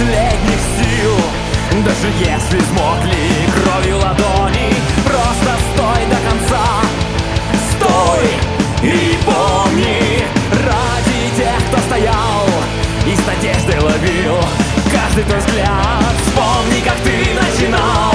последних сил. Даже если смокли кровью ладони, просто стой до конца. Стой и помни, ради тех, кто стоял и с надеждой ловил каждый твой взгляд. Вспомни, как ты начинал.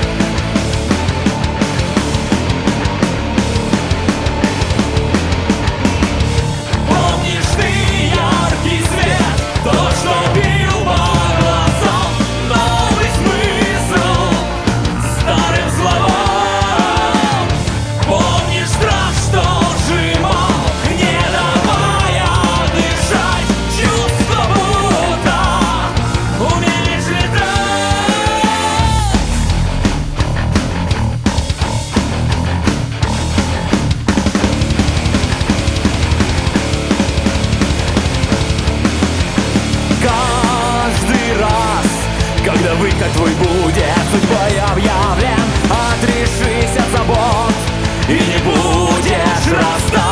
Помнишь ты яркий свет, то, что бил по глазам, новый смысл старым словам. Помнишь страх, что сжимал, не давая дышать, чувство будто умеешь летать. Каждый раз, когда выход твой будет судьбой объявлен, отрешись от забот и не будешь расстаться.